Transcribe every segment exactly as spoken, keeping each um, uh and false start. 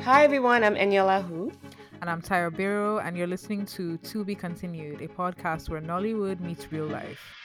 Hi everyone, I'm Eniola Hu. And I'm Tyra Biro, and you're listening to To Be Continued, a podcast where Nollywood meets real life.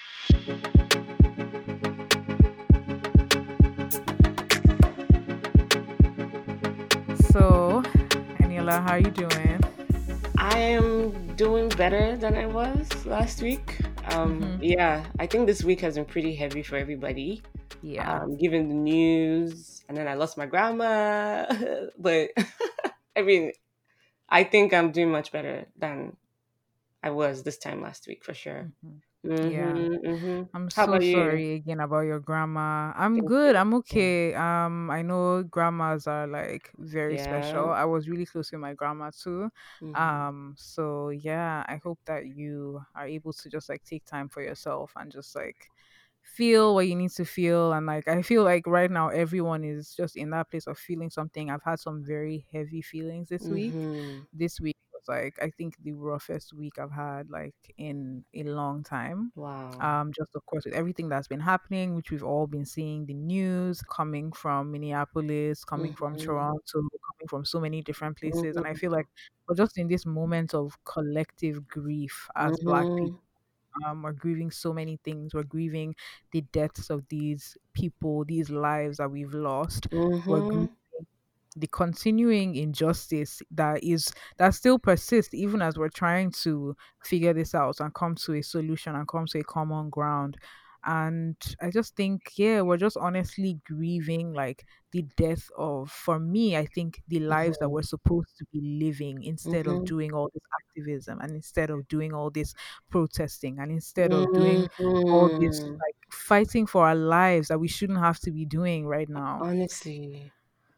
So, Eniola, how are you doing? I am doing better than I was last week. Um, Mhm. Yeah, I think this week has been pretty heavy for everybody. Yeah. Um, given the news, and then I lost my grandma. But I mean, I think I'm doing much better than I was this time last week for sure. Mhm. Yeah. Mm-hmm, mm-hmm. I'm How so about you? sorry again about your grandma. I'm Thank good. you. I'm Yeah. okay. Um, I know grandmas are like very special. Yeah. I was really close with my grandma too. Mm-hmm. Um, so yeah, I hope that you are able to just like take time for yourself and just like feel what you need to feel. And like I feel like right now everyone is just in that place of feeling something. I've had some very heavy feelings this week. Mm-hmm. This week was like I think the roughest week I've had like in a long time. Wow. Um, just of course with everything that's been happening, which we've all been seeing the news coming from Minneapolis, coming from Mm-hmm. Toronto, coming from so many different places. And I Mm-hmm. feel like we're just in this moment of collective grief as Black Mm-hmm. people. Um, we're grieving so many things. We're grieving the deaths of these people, these lives that we've lost. We're Mm-hmm. grieving the continuing injustice that is that still persists even as we're trying to figure this out and come to a solution and come to a common ground. And I just think, yeah, we're just honestly grieving like the death of, for me, I think the lives that we're supposed to be living instead of Mm-hmm. doing all this activism and instead of doing all this protesting and instead of doing all this Mhm. like fighting for our lives that we shouldn't have to be doing right now. Honestly,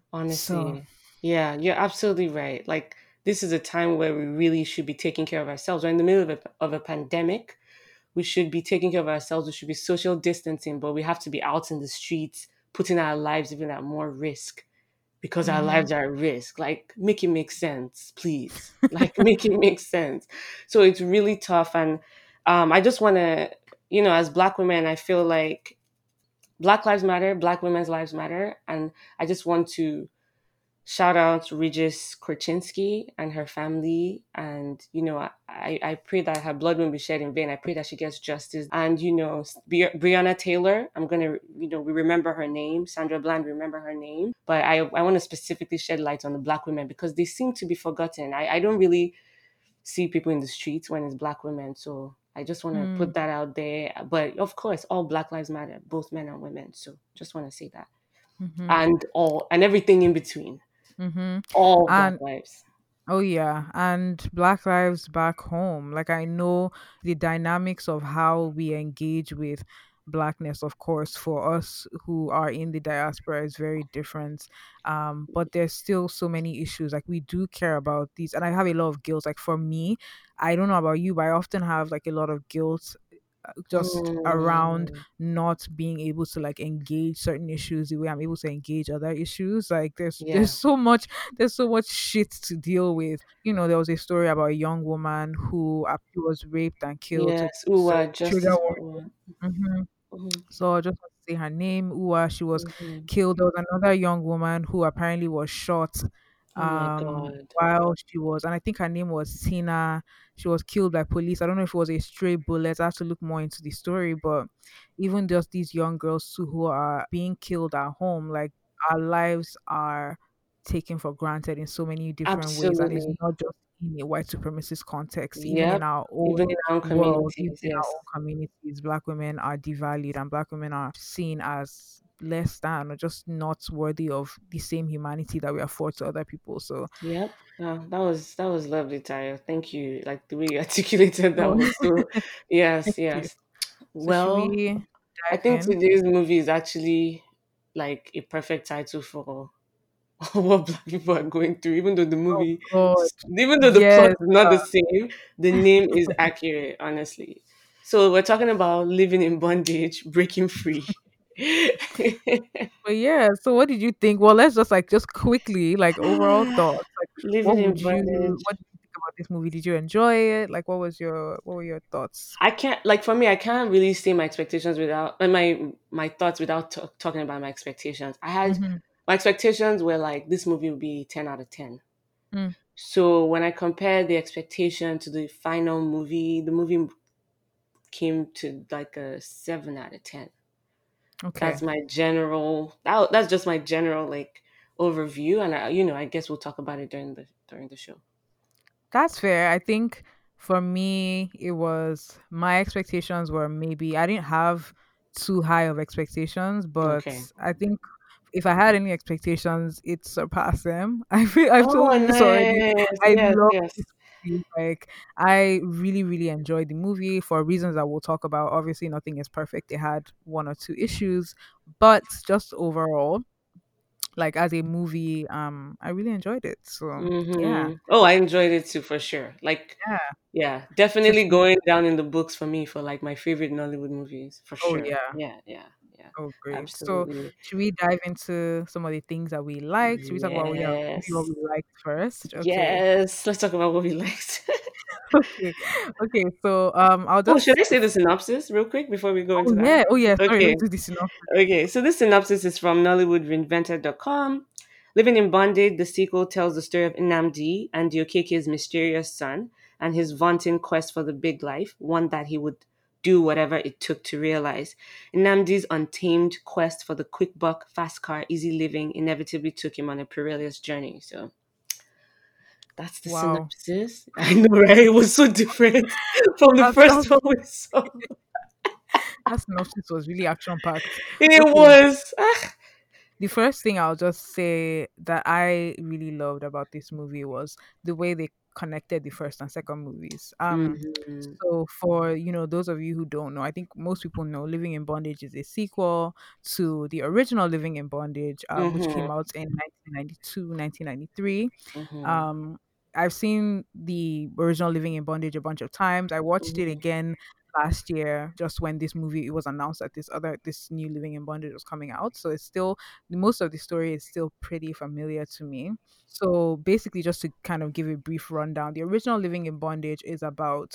So honestly. Yeah, you're absolutely right. Like, this is a time where we really should be taking care of ourselves. We're in the middle of a, of a pandemic. We should be taking care of ourselves. We should be social distancing, but we have to be out in the streets, putting our lives even at more risk because our mhm. lives are at risk. Like, make it make sense, please. Like, make it make sense. So it's really tough. And um, I just want to, you know, as Black women, I feel like Black Lives Matter, Black women's lives matter. And I just want to shout out Regis Korchinski and her family. And, you know, I, I pray that her blood won't be shed in vain. I pray that she gets justice. And, you know, Bri- Breonna Taylor, I'm going to, you know, we remember her name. Sandra Bland, remember her name. But I, I want to specifically shed light on the Black women because they seem to be forgotten. I, I don't really see people in the streets when it's Black women. So I just want to Mm, put that out there. But of course, all Black lives matter, both men and women. So just want to say that. mhm, And all and everything in between. mhm. All Black And lives. oh yeah, and Black lives back home. Like I know the dynamics of how we engage with blackness, of course, for us who are in the diaspora is very different. Um, but there's still so many issues. Like we do care about these, and I have a lot of guilt. Like for me, I don't know about you, but I often have like a lot of guilt just around Mm, not being able to like engage certain issues the way I'm able to engage other issues. Like there's there's yeah. so much there's so much shit to deal with. You know, there was a story about a young woman who actually was raped and killed. So, Yes. so Uwa, trigger justice for warning. Uwa. Mhm. Mm-hmm. So I just want to say her name, Ua. She was Mm-hmm. killed. There was another young woman who apparently was shot Oh my um God. while she was, and I think her name was Tina. She was killed by police. I don't know if it was a stray bullet. I have to look more into the story, but even just these young girls too who are being killed at home, like our lives are taken for granted in so many different ways, and it's Absolutely. not just in a white supremacist context, even in Yep. our own Even in our own world, even communities, in our yes. own communities, black women are devalued and black women are seen as less than or just not worthy of the same humanity that we afford to other people. So, Yep. Oh, that was that was lovely, Tayo. Thank you. Like the way you articulated that oh, was so yes, thank you. yes. So, should Well, we I dive think in? today's movie is actually like a perfect title for what Black people are going through, even though the Oh, movie, God. even though the plot Yes. is not the same, the name is accurate, honestly. So we're talking about living in bondage, breaking free. But yeah, so what did you think? Well, let's just like just quickly, like overall thoughts. Like, what Living in would you bondage. what did you think about this movie? Did you enjoy it? Like, what was your what were your thoughts? I can't like for me. I can't really say my expectations without and my my thoughts without t- talking about my expectations. I had Mm-hmm. my expectations were like this movie would be ten out of ten. Mm, So when I compare the expectation to the final movie, the movie came to like a seven out of ten. okay. That's my general. That, that's just my general like overview, and I, you know, I guess we'll talk about it during the during the show. That's fair. I think for me, it was my expectations were maybe I didn't have too high of expectations, but Okay. I think if I had any expectations, it surpassed them. I feel I've Oh, told you this already. nice. I Yes, love yes. this movie. Like I really, really enjoyed the movie for reasons that we'll talk about. Obviously, nothing is perfect. It had one or two issues, but just overall, like as a movie, um, I really enjoyed it. So yeah, Mm-hmm. Oh, I enjoyed it too, for sure. Like, yeah. yeah, To definitely see going down in the books for me for like my favorite Nollywood movies, for Oh sure. yeah. Yeah, yeah, yeah. Oh great. So Absolutely. should we dive into some of the things that we liked? Should we talk about what, yeah, maybe what Yes. we liked first? Okay. Yes. Let's talk about what we liked. Okay. Okay. So um I'll Oh, should I just say the synopsis real quick before we go oh into that? yeah, oh yeah, sorry, Okay. let's do this synopsis. Okay. So this synopsis is from Nollywood Reinvented dot com. Living in Bondage, the sequel tells the story of Nnamdi and Diokeke's mysterious son and his vaunting quest for the big life, one that he would do whatever it took to realize. Nnamdi's untamed quest for the quick buck, fast car, easy living inevitably took him on a perilous journey. So that's the Wow. synopsis. I know, right? It was so different from the That's first that's one we saw. that synopsis was really action packed. It Okay. was. Ah. The first thing I'll just say that I really loved about this movie was the way they connected the first and second movies. Um, Mhm. so for you know those of you who don't know, I think most people know Living in Bondage is a sequel to the original Living in Bondage, um, which Mhm. came out in nineteen ninety-two, nineteen ninety-three. Mhm. Um, I've seen the original Living in Bondage a bunch of times. I watched it Mhm. again last year, just when this movie it was announced that this other this new Living in Bondage was coming out. So it's still most of the story is still pretty familiar to me. So basically, just to kind of give a brief rundown, the original Living in Bondage is about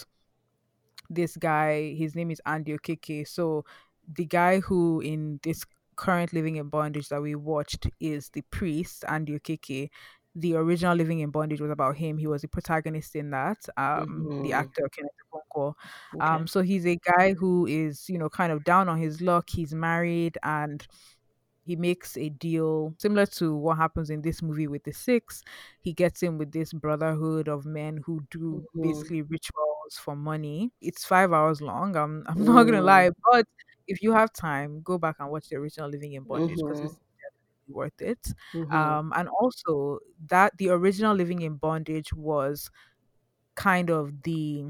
this guy. His name is Andy Okeke. So the guy who in this current Living in Bondage that we watched is the priest Andy Okeke. The original Living in Bondage was about him. He was the protagonist in that. Um, the Mhm. actor Kenneth Okonkwo. Okay. Um, so he's a guy who is, you know, kind of down on his luck. He's married and he makes a deal similar to what happens in this movie with the six. He gets in with this brotherhood of men who do Mhm. basically rituals for money. It's five hours long. I'm I'm not gonna Mm. lie, but if you have time, go back and watch the original Living in Bondage because Mhm. it's worth it. Mhm. Um, and also that the original Living in Bondage was kind of the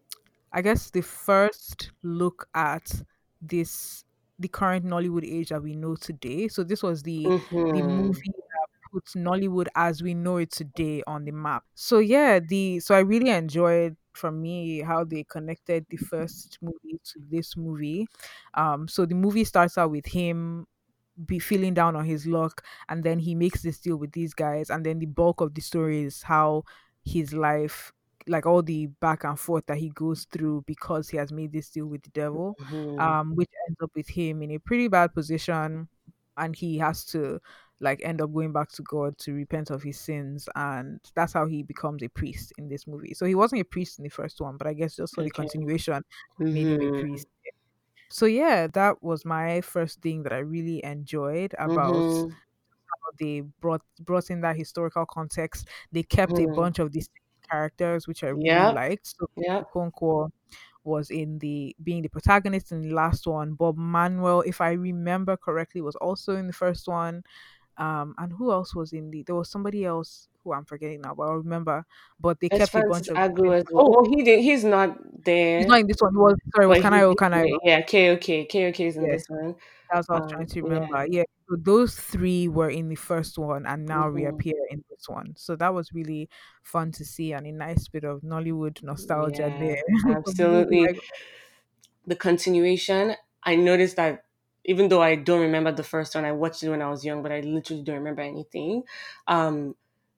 I guess the first look at this the current Nollywood age that we know today. So this was the the Mhm. movie that puts Nollywood as we know it today on the map. So yeah, the so I really enjoyed for me how they connected the first movie to this movie. Um so the movie starts out with him be feeling down on his luck, and then he makes this deal with these guys, and then the bulk of the story is how his life, like all the back and forth that he goes through because he has made this deal with the devil, Mhm. um which ends up with him in a pretty bad position, and he has to like end up going back to God to repent of his sins, and that's how he becomes a priest in this movie. So he wasn't a priest in the first one, but I guess just for the Okay. continuation made him a Mhm. priest. So yeah, that was my first thing that I really enjoyed about Mhm. how they brought brought in that historical context. They kept a Mhm. bunch of these characters, which I really Yep. liked. So Yep. Okonkwo was in the being the protagonist in the last one. Bob Manuel, if I remember correctly, was also in the first one. Um, and who else was in the? There was somebody else who I'm forgetting now, but I remember. But they It's kept a Francis bunch of Agu different. as well. Oh, Oh, he did. He's not he's not there, in this one. He was sorry. It was but he Kanayo did Kanayo? play. Yeah, K O K. K O K is in Yes. this one. That's what I was trying Um. to Yeah. remember. Yeah. So those three were in the first one and now Mhm. reappear in this one. So that was really fun to see and a nice bit of Nollywood nostalgia Yeah. there. For people who Absolutely. like The continuation. I noticed that even though I don't remember the first one, I watched it when I was young, but I literally don't remember anything. Um,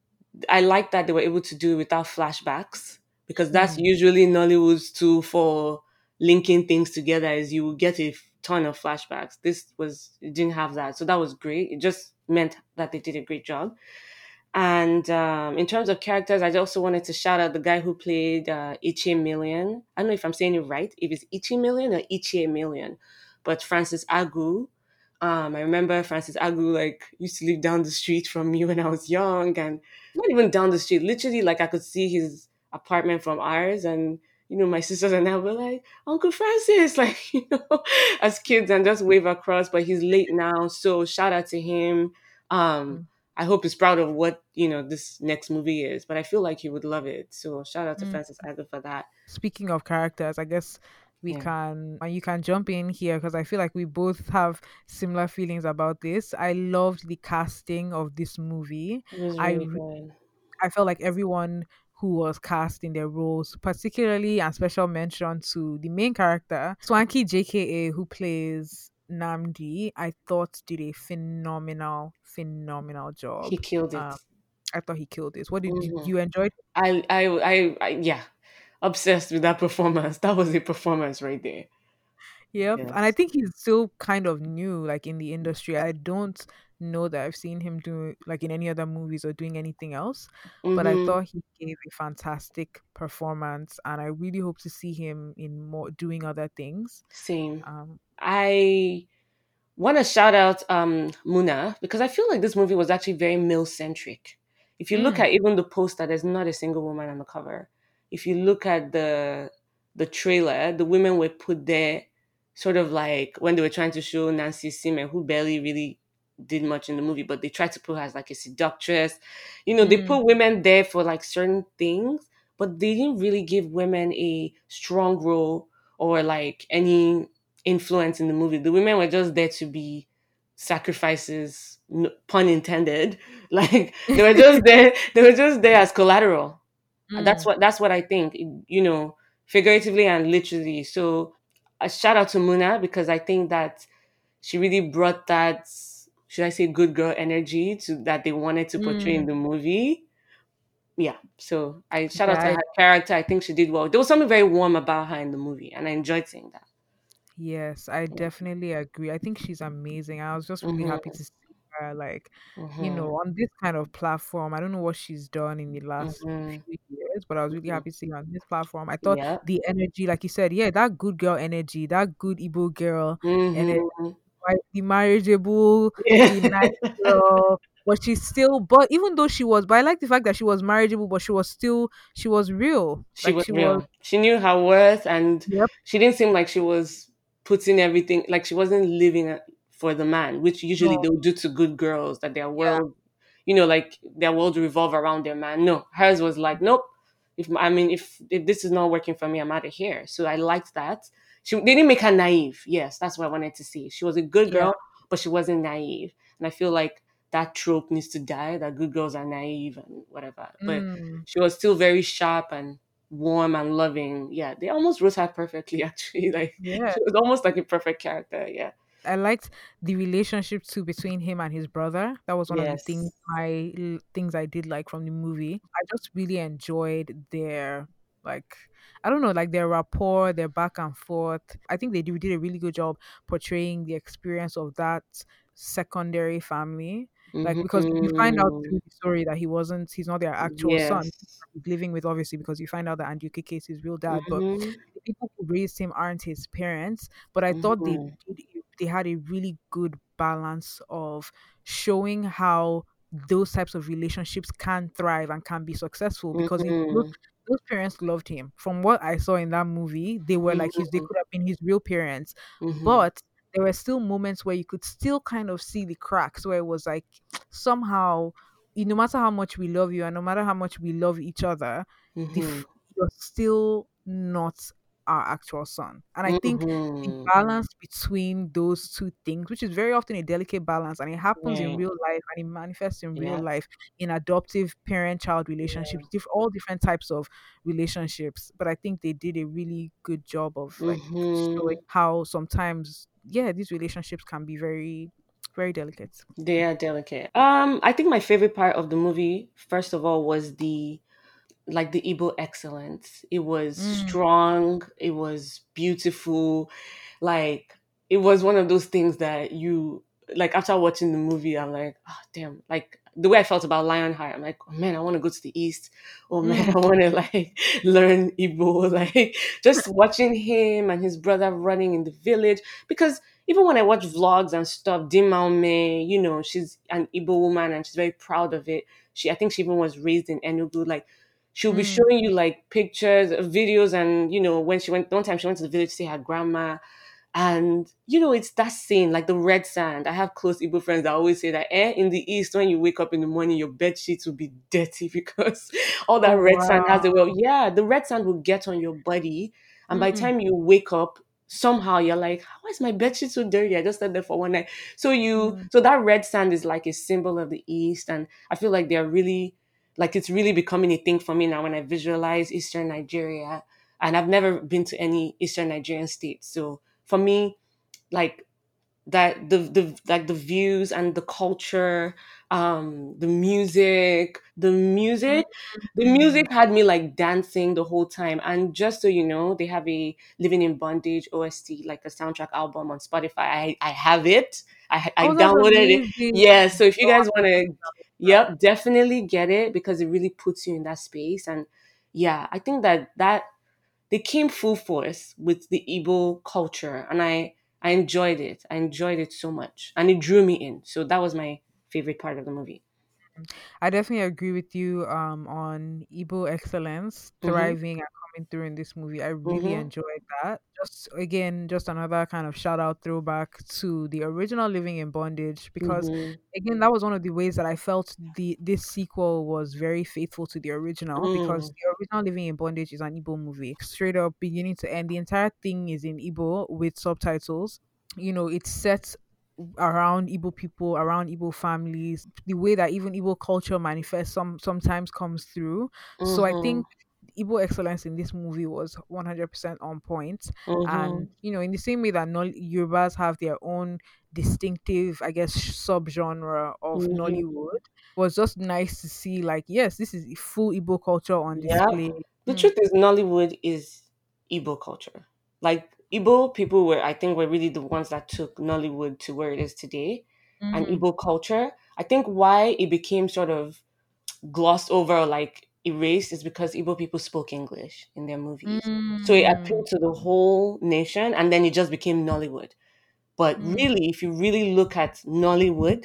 I like that they were able to do it without flashbacks because that's mm, usually Nollywood's tool for linking things together is you will get a ton of flashbacks. This was it didn't have that. So that was great. It just meant that they did a great job. And um, in terms of characters, I also wanted to shout out the guy who played uh, Ichi Million. I don't know if I'm saying it right, if it's Ichi Million or Ichi Million, but Francis Agu. Um, I remember Francis Agu like used to live down the street from me when I was young, and not even down the street, literally like I could see his apartment from ours, and you know my sisters and I were like, Uncle Francis, like you know, as kids and just wave across. But he's late now, so shout out to him. Um, Mm. I hope he's proud of what you know this next movie is, but I feel like he would love it. So shout out to Mm. Francis Aga for that. Speaking of characters, I guess we Yeah, can, and you can jump in here because I feel like we both have similar feelings about this. I loved the casting of this movie. it was I really re- good. I felt like everyone who was cast in their roles, particularly and special mention to the main character, Swanky J K A, who plays Namdi, I thought did a phenomenal, phenomenal He job. killed it. Um, I thought he killed this. What did you, hmm you enjoyed? I, I, I, I, yeah, obsessed with that performance. That was a performance right there. Yep. And I Yes. think he's still kind of new, like in the industry. I don't know that I've seen him do like in any other movies or doing anything else, but I hmm thought he gave a fantastic performance, and I really hope to see him in more doing other things. Same. Um, I want to shout out um Muna because I feel like this movie was actually very male centric. If you look mm, at even the poster, there's not a single woman on the cover. If you look at the the trailer, the women were put there sort of like when they were trying to show Nancy Seaman, who barely really did much in the movie, but they tried to put her as like a seductress. You know, they mm, put women there for like certain things, but they didn't really give women a strong role or like any influence in the movie. The women were just there to be sacrifices, n- pun intended. Like they were just there. They were just there as collateral. And that's mm, what that's what I think. You know, figuratively and literally. So a shout out to Muna because I think that she really brought that. Should I say good girl energy to that they wanted to portray in mm. the movie? Yeah. So I shout out to Yeah, her character. I think she did well. There was something very warm about her in the movie, and I enjoyed seeing that. yes, I Yeah. definitely agree. I think she's amazing. I was just really happy Mm-hmm. to see her, like, you Mm-hmm. know, on this kind of platform. I don't know what she's done in the last Mm-hmm. few years, but I was really Mm-hmm. happy to see her on this platform. I thought Yeah. the energy, like you said, yeah, that good girl energy, that good Igbo girl energy, Mm-hmm. right? The marriageable, Yeah. the nice girl. But she's still, but even though she was, but I like the fact that she was marriageable, but she was still, she was real. She Like was she was, real. She knew her worth, and yep, she didn't seem like she was putting everything, like she wasn't living uh, for the man, which usually no, they'll do to good girls, that their yeah, world, you know, like their world revolve around their man. No, hers was like, nope. If I mean, if if this is not working for me, I'm out of here. So I liked that. She they didn't make her naive. Yes, that's what I wanted to see. She was a good yeah. girl, but she wasn't naive. And I feel like that trope needs to die. That good girls are naive and whatever. But Mm, she was still very sharp and warm and loving. Yeah, they almost wrote her perfectly. Actually, like yeah. she was almost like a perfect character. Yeah. I liked the relationship too between him and his brother. That was one of the things Yes. I l- things I did like from the movie. I just really enjoyed their like I don't know, like their rapport, their back and forth. I think they did, did a really good job portraying the experience of that secondary family. Like because you find out hmm through the story that he wasn't he's not their actual son. Yes. He's living with obviously because you find out that Anduke is his real dad, but hmm the people who raised him aren't his parents. But I thought they hmm did they had a really good balance of showing how those types of relationships can thrive and can be successful because it, those, hmm those parents loved him. From what I saw in that movie, they were like his, they hmm could have been his real parents, hmm but there were still moments where you could still kind of see the cracks where it was like somehow, you- no matter how much we love you and no matter how much we love each other, the hmm f- you're still not our actual son. And I think the hmm balance between those two things, which is very often a delicate balance, and it happens in Right. real life and it manifests in real Yeah. life in adoptive parent-child Yeah. relationships, diff- all different types of relationships. But I think they did a really good job of like showing hmm how sometimes, yeah, these relationships can be very, very delicate. They are delicate. Um, I think my favorite part of the movie, first of all, was the like the Igbo excellence. It was Mm, strong. It was beautiful. Like it was one of those things that you like after watching the movie, I'm like, oh damn, like the way I felt about Lionheart, I'm like, oh man, I want to go to the East. Oh man, Mm. I want to like learn Igbo. Like just watching him and his brother running in the village. Because even when I watch vlogs and stuff, Dimaume, you know, she's an Igbo woman and she's very proud of it. She, I think she even was raised in Enugu. Like she'll be Mm. showing you like pictures, videos, and you know, when she went one time she went to the village to see her grandma, and you know, it's that scene, like the red sand. I have close Igbo friends that always say that eh, in the East, when you wake up in the morning, your bed sheets will be dirty because all that Oh red sand has a wow. well, yeah, the red sand will get on your body. And by the Mm. time you wake up, somehow you're like, why is my bed sheet so dirty? I just slept there for one night. So you Mm. so that red sand is like a symbol of the East. And I feel like they're really like it's really becoming a thing for me now when I visualize Eastern Nigeria. And I've never been to any Eastern Nigerian state. So for me, like that the the like the views and the culture, um the music the music the Mm. music had me like dancing the whole time. And just so you know, they have a Living in Bondage O S T, like a soundtrack album on Spotify. I i have it. I i Oh, that's downloaded it. amazing. Yeah, so if you Oh, guys I'm want gonna to, check that out. yep, definitely get it because it really puts you in that space. And yeah, I think that that they came full force with the Igbo culture, and I I enjoyed it. I enjoyed it so much, and it drew me in. So that was my favorite part of the movie. I definitely agree with you um on Igbo excellence Mhm. thriving and coming through in this movie. I really Mhm. enjoyed that. Just again, just another kind of shout out throwback to the original Living in Bondage, because Mhm. again, that was one of the ways that I felt the this sequel was very faithful to the original, because Mm. the original Living in Bondage is an Igbo movie. Straight up beginning to end. The entire thing is in Igbo with subtitles. You know, it's set around Igbo people, around Igbo families, the way that even Igbo culture manifests some sometimes comes through. So I Mhm. think Igbo excellence in this movie was one hundred percent on point. And, Mhm. you know, in the same way that Nol- Yorubas have their own distinctive, I guess, subgenre of Mhm. Nollywood, was just nice to see, like, yes, this is full Igbo culture on Yeah. display. The Mm. truth is, Nollywood is Igbo culture. Like Igbo people were, I think, were really the ones that took Nollywood to where it is today, and Mm. Igbo culture. I think why it became sort of glossed over or like erased is because Igbo people spoke English in their movies. So it Mm. appealed to the whole nation and then it just became Nollywood. But Mm. really, if you really look at Nollywood,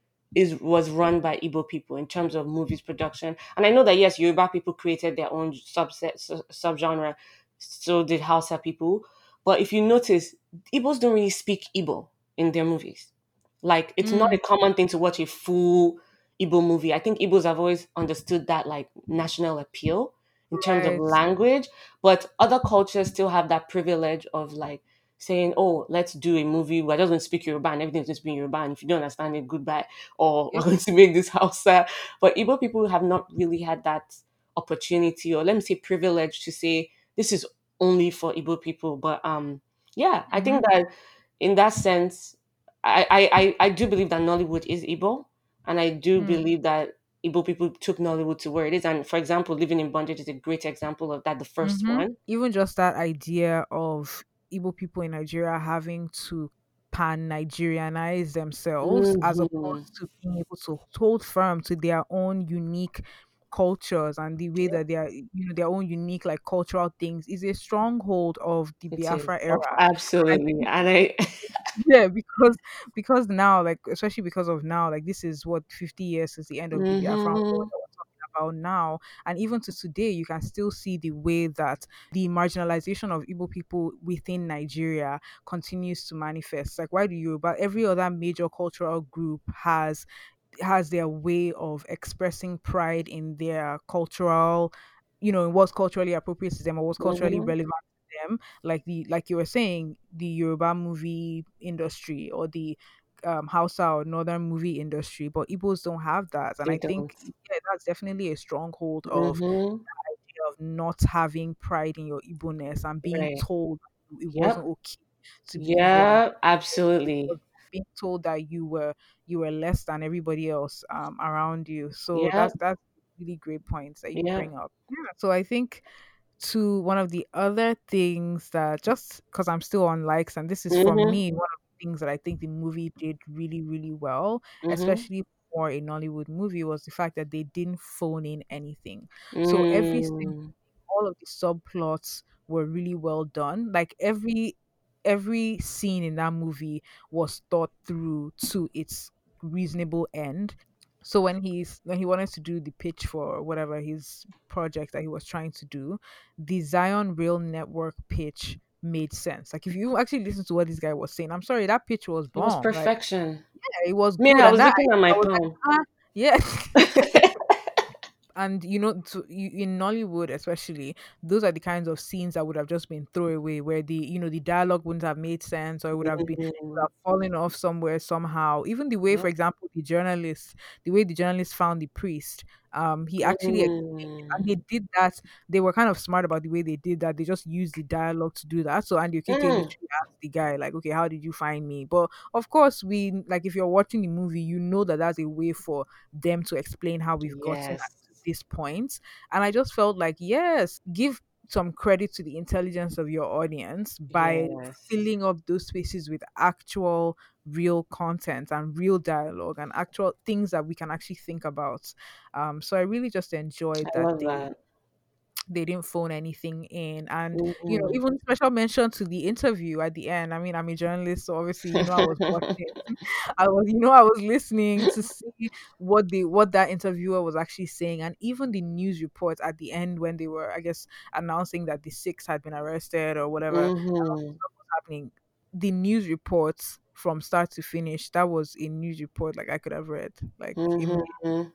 is was run by Igbo people in terms of movies production. And I know that yes, Yoruba people created their own subset su- subgenre, so did Hausa people. But if you notice, Igbos don't really speak Igbo in their movies. Like it's not Mm. a common thing to watch a full Igbo movie. I think Igbos have always understood that like national appeal in terms of Right. language, but other cultures still have that privilege of like saying, "Oh, let's do a movie. We're just going to speak Yoruba and everything's just being Yoruba. And if you don't understand it, goodbye. Or we're Yep. going to make this Hausa." But Igbo people have not really had that opportunity, or let me say, privilege to say this is only for Igbo people. But um, yeah, I Mm-hmm. think that in that sense, I, I, I I do believe that Nollywood is Igbo, and I do believe that Igbo people took Nollywood to where it is. And for example, Living in Bondage is a great example of that, the first Mm-hmm. one. Even just that idea of Igbo people in Nigeria having to pan Nigerianize themselves as Hmm. opposed to being able to hold firm to their own unique cultures and the way that they are, you know, their own unique like cultural things is a stronghold of the It is Biafra of era. I absolutely, think and I yeah, because because now, like especially because of now, like this is what fifty years since the end of the Biafran War hmm that we're talking about now, and even to today, you can still see the way that the marginalization of Igbo people within Nigeria continues to manifest. Like, why do you? But every other major cultural group has has their way of expressing pride in their cultural, you know, in what's culturally appropriate to them or what's culturally hmm relevant to them. Like the like you were saying, the Yoruba movie industry or the um Hausa or Northern movie industry, but Igbos don't have that. And they I think don't. yeah, that's definitely a stronghold of Hmm. of not having pride in your Igbo-ness and being Right. told it wasn't Yep. okay to be Igbo and Yeah, absolutely. being told that you were you were less than everybody else um around you. So Yeah. that's that's really great points that you Yeah. bring up. Yeah. So I think to one of the other things that just because I'm still on likes and this is from hmm me, things that I think the movie did really, really well, Mm-hmm. especially for a Nollywood movie, was the fact that they didn't phone in anything. So every single Mm. all of the subplots were really well done. Like every every scene in that movie was thought through to its reasonable end. So when he's when he wanted to do the pitch for whatever his project that he was trying to do, the Zion Rail Network pitch made sense. Like if you actually listen to what this guy was saying, I'm sorry, that pitch was It was bomb. Like perfection. yeah, it was Me, good, I and was that looking at I my was like, palm. ah, yeah. And you know, to, you, in Nollywood especially, those are the kinds of scenes that would have just been thrown away, where the you know the dialogue wouldn't have made sense, or it would have been it would Mm. have fallen off somewhere somehow. Even the way, for Yep. example, the journalist, the way the journalist found the priest, um, he actually explained, and Mm. they did that. They were kind of smart about the way they did that. They just used the dialogue to do that. So Andy Okeke Mm. literally asked the guy, like, "Okay, how did you find me?" But of course, we like if you're watching the movie, you know that that's a way for them to explain how we've gotten Yes. this point. And I just felt like, yes, give some credit to the intelligence of your audience by Yes. filling up those spaces with actual real content and real dialogue and actual things that we can actually think about. Um, so I really just enjoyed I that love they that. they didn't phone anything in. And you know, Mhm. even special mention to the interview at the end. I mean, I'm a journalist, so obviously, you know, I was watching, I was, you know, I was listening to see what the what that interviewer was actually saying. And even the news reports at the end, when they were, I guess, announcing that the six had been arrested or whatever, and all this Mhm. stuff was happening, the news reports from start to finish, that was a news report like I could have read, like immediately. Mhm.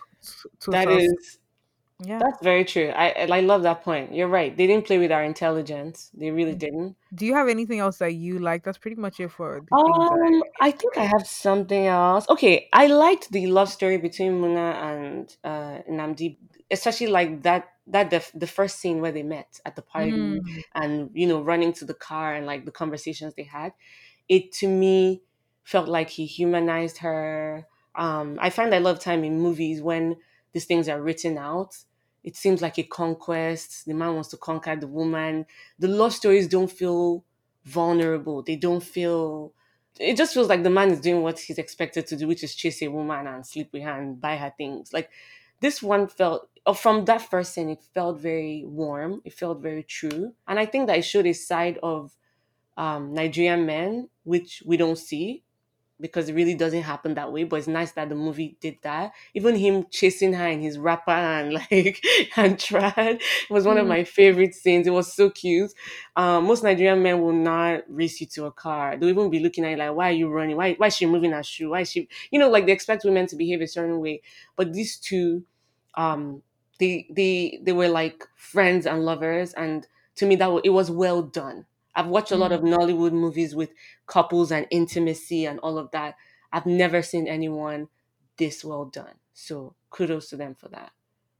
That Total, is yeah. that's very true. I I I love that point. You're right. They didn't play with our intelligence. They really didn't. Do you have anything else that you like? That's pretty much it for the things that Um, I I think I enjoyed. have something else. Okay, I liked the love story between Muna and uh Namdi, especially like that that the the first scene where they met at the party Mm, and you know running to the car and like the conversations they had. It to me felt like he humanized her. Um, I find I love time in movies when these things are written out. It seems like a conquest. The man wants to conquer the woman. The love stories don't feel vulnerable. They don't feel. It just feels like the man is doing what he's expected to do, which is chase a woman and sleep with her and buy her things. Like this one felt, oh, from that first scene, it felt very warm. It felt very true, and I think that it showed a side of um, Nigerian men, which we don't see because it really doesn't happen that way. But it's nice that the movie did that. Even him chasing her in his wrapper and like and tried was one of mm, my favorite scenes. It was so cute. Um, most Nigerian men will not race you to a car. They'll even be looking at you like, "Why are you running? Why why is she moving her shoe? Why is she?" You know, like they expect women to behave a certain way. But these two, um, they they they were like friends and lovers, and to me that wa- it was well done. I've watched a lot of mm. Nollywood movies with couples and intimacy and all of that. I've never seen anyone this well done. So kudos to them for that.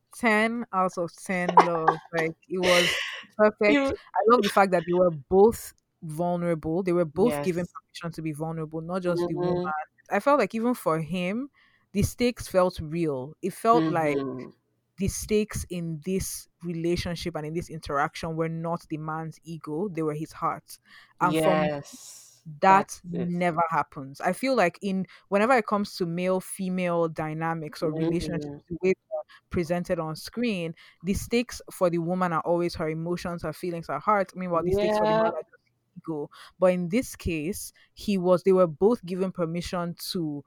ten out of ten love. Like it was perfect. You I love the fact that they were both vulnerable. They were both given yes. permission to be vulnerable, not just the woman. Mm-hmm. I felt like even for him, the stakes felt real. It felt like Mm-hmm. the stakes in this relationship and in this interaction were not the man's ego, they were his heart. And from Yes. that That's it. never happens. I feel like in whenever it comes to male female dynamics or relationships, Mm-hmm. the way they're presented on screen, the stakes for the woman are always her emotions, her feelings, her heart. Meanwhile, the stakes for the man Yeah. are just ego. But in this case, he was they were both given permission to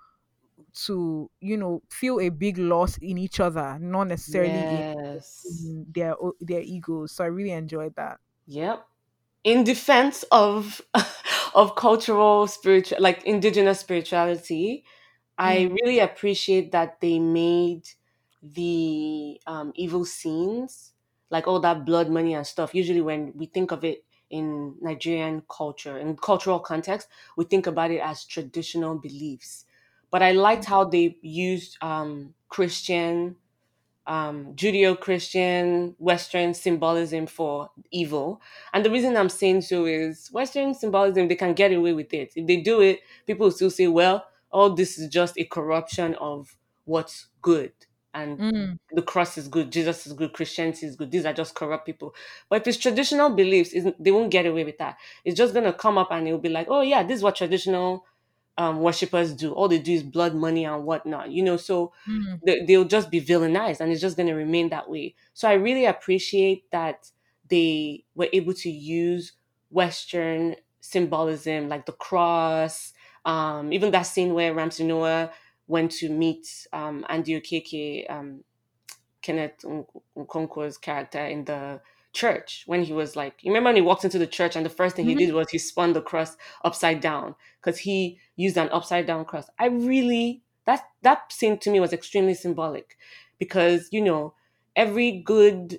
to you know feel a big loss in each other, not necessarily in, Yes. in their o- their egos. So I really enjoyed that. Yep. In defense of of cultural spiritual like indigenous spirituality, I Mm, really appreciate that they made the um, evil scenes, like all that blood money and stuff. Usually, when we think of it in Nigerian culture, in cultural context, we think about it as traditional beliefs. But I liked how they used um, Christian um, Judeo Christian Western symbolism for evil. And the reason I'm saying so is Western symbolism, they can get away with it. If they do it, people will still say, well, all this is just a corruption of what's good. and Mm. the cross is good, Jesus is good, Christianity is good. These are just corrupt people. But if it's traditional beliefs, isn't they won't get away with that. It's just gonna come up and it'll be like, oh yeah, this is what traditional um, worshippers do. All they do is blood money and whatnot, you know. So Mm. they, they'll just be villainized, and it's just going to remain that way. So I really appreciate that they were able to use Western symbolism, like the cross, um, even that scene where Ramsey Noah went to meet um, Andy Okeke, um, Kenneth Nkonkwo's character in the church when he was like, you remember when he walked into the church and the first thing he Mhm. did was he spun the cross upside down because he used an upside down cross. I really that that scene to me was extremely symbolic because you know every good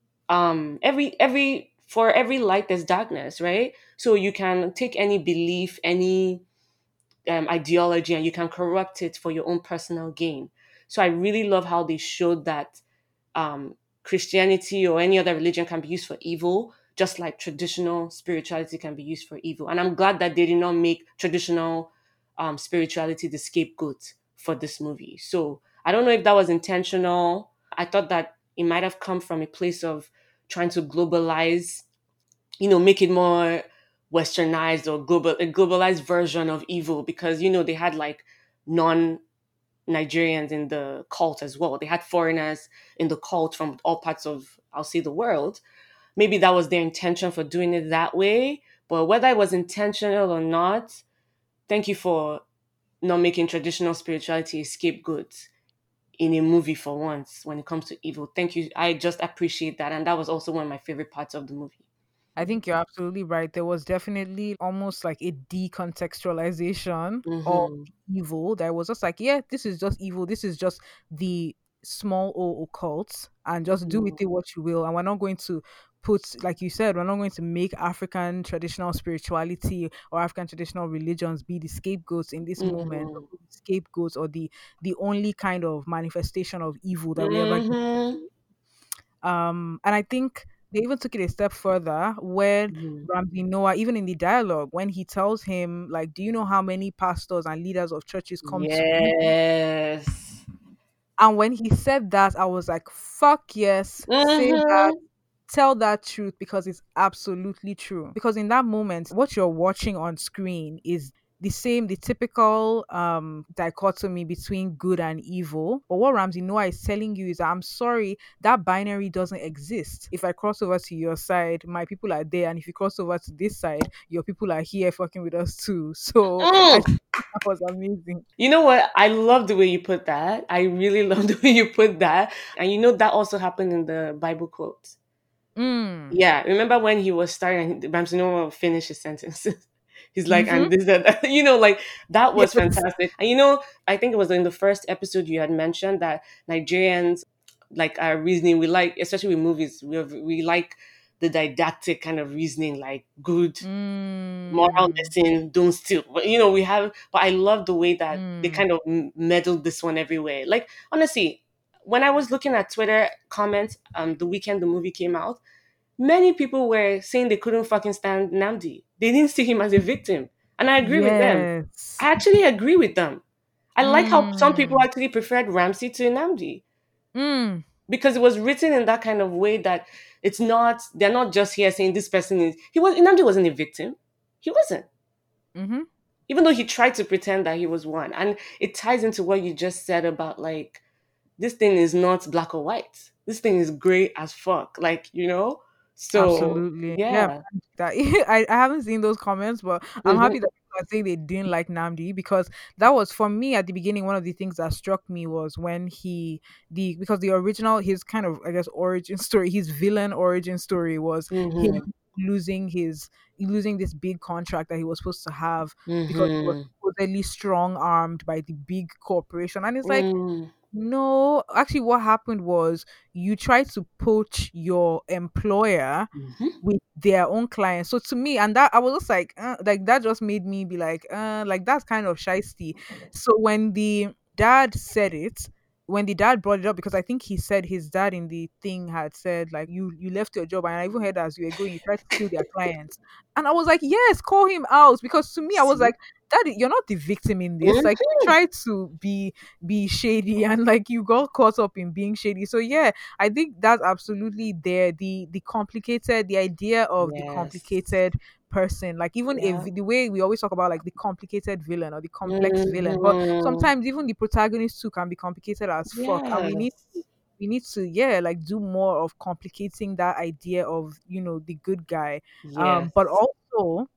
um every every for every light there's darkness, right? So you can take any belief, any um, ideology, and you can corrupt it for your own personal gain. So I really love how they showed that um, Christianity or any other religion can be used for evil, just like traditional spirituality can be used for evil. And I'm glad that they did not make traditional um, spirituality the scapegoat for this movie. So I don't know if that was intentional. I thought that it might have come from a place of trying to globalize, you know, make it more westernized or global a globalized version of evil because you know they had like non Nigerians in the cult as well. They had foreigners in the cult from all parts of, I'll say, the world. Maybe that was their intention for doing it that way. But whether it was intentional or not, thank you for not making traditional spirituality a scapegoat in a movie for once when it comes to evil. Thank you. I just appreciate that. And that was also one of my favorite parts of the movie. I think you're absolutely right. There was definitely almost like a decontextualization of Mm-hmm. evil. That was just like, yeah, this is just evil. This is just the small o occult, and just do with Mm-hmm. it what you will. And we're not going to put, like you said, we're not going to make African traditional spirituality or African traditional religions be the scapegoats in this moment, or Mm-hmm. be the scapegoats or the the only kind of manifestation of evil that we ever get. Mm-hmm. Um, and I think they even took it a step further where Mm-hmm. Ramsey Noah, even in the dialogue, when he tells him, like, do you know how many pastors and leaders of churches come to you? Yes. And when he said that, I was like, fuck yes, say that, Mm-hmm. tell that truth because it's absolutely true. Because in that moment, what you're watching on screen is the same, the typical um dichotomy between good and evil. But what Ramsey Noah is telling you is, I'm sorry, that binary doesn't exist. If I cross over to your side, my people are there, and if you cross over to this side, your people are here fucking with us too. So I Mm. think that was amazing. You know what? I love the way you put that. I really love the way you put that. And you know that also happened in the Bible quote. Mm. Yeah, remember when he was starting, Ramsey Noah finished his sentence. He's like, Mm-hmm. and this, that, that, you know, like that was Yes. fantastic. And you know, I think it was in the first episode you had mentioned that Nigerians, like our reasoning, we like, especially with movies, we have, we like the didactic kind of reasoning, like good moral Mm. lesson, don't steal. But you know, we have, but I love the way that they Mm. kind of m- meddled this one everywhere. Like, honestly, when I was looking at Twitter comments, um, the weekend the movie came out, many people were saying they couldn't fucking stand Namdi. They didn't see him as a victim. And I agree with them. Yes. I actually agree with them. I like how some people Mm. actually preferred Ramsey to Namdi Mm. because it was written in that kind of way that it's not, they're not just here saying this person is, he was, Namdi wasn't a victim. He wasn't. Mm-hmm. Even though he tried to pretend that he was one. And it ties into what you just said about like, this thing is not black or white. This thing is gray as fuck. Like, you know? So, Absolutely. Yeah. yeah. That I, I haven't seen those comments, but I'm Mhm. happy that people are saying they didn't like Namdi, because that was for me at the beginning. One of the things that struck me was when he the because the original, his kind of, I guess, origin story, his villain origin story was him Mhm. losing his losing this big contract that he was supposed to have because he was Mhm. supposedly strong armed by the big corporation. And it's like, Mm. no, actually, what happened was you tried to poach your employer Mhm. with their own clients. So to me, and that I was just like, uh, like that just made me be like, uh, like that's kind of shisty. So when the dad said it, when the dad brought it up, because I think he said his dad in the thing had said like, you you left your job, and I even heard as you were going, you tried to steal their clients, and I was like, yes, call him out, because to me, I was See? like, that you're not the victim in this. Like, you Mhm. tried to be be shady, and like you got caught up in being shady. So yeah, I think that's absolutely there. The the complicated, the idea of the Yes. complicated person, like even if Yeah. the way we always talk about like the complicated villain or the complex villain, but Mhm. sometimes even the protagonist too can be complicated as fuck, and we need Yes. we need to, yeah, like do more of complicating that idea of, you know, the good guy. Um but Yes. also,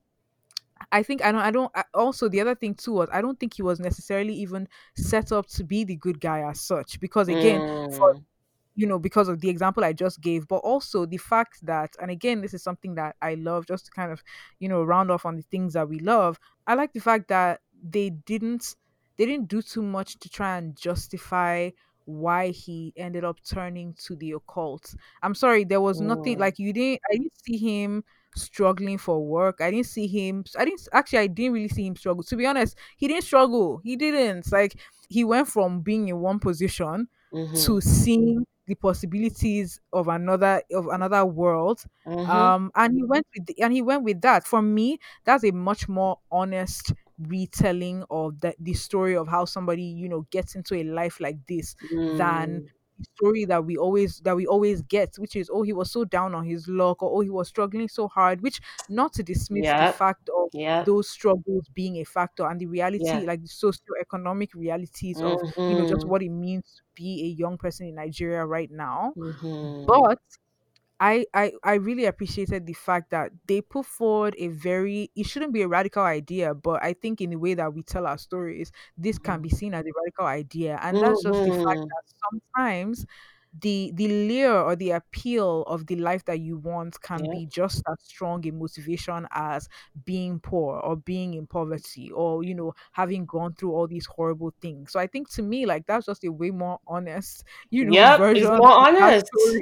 I think I don't I don't I, also the other thing too was I don't think he was necessarily even set up to be the good guy as such, because again, for, Mm. you know, because of the example I just gave, but also the fact that, and again, this is something that I love, just to kind of, you know, round off on the things that we love. I like the fact that they didn't they didn't do too much to try and justify why he ended up turning to the occult. I'm sorry, there was nothing, Mm. like, you didn't I didn't see him struggling for work. I didn't see him I didn't actually I didn't really see him struggle. To be honest, he didn't struggle. He didn't. Like, he went from being in one position to Mhm. seeing the possibilities of another of another world, Mhm. um and he went with the, and he went with that. For me, that's a much more honest retelling of the, the story of how somebody, you know, gets into a life like this, than Mm. the story that we always that we always get, which is, oh, he was so down on his luck, or oh, he was struggling so hard. Which, not to dismiss the Yep. fact of Yep. those struggles being a factor, and the Yeah. reality, like the socio-economic realities of, you know, just Mhm. what it means to be a young person in Nigeria right now. Mhm. But I, I I really appreciated the fact that they put forward a very, it shouldn't be a radical idea, but I think in the way that we tell our stories, this can be Mhm. seen as a radical idea. And that's just the fact Mhm. that sometimes the the lure or the appeal of the life that you want can Yep. be just as strong a motivation as being poor or being in poverty, or, you know, having gone through all these horrible things. So I think, to me, like, that's just a way more honest, you know, Yep. It's version more of that honest. story.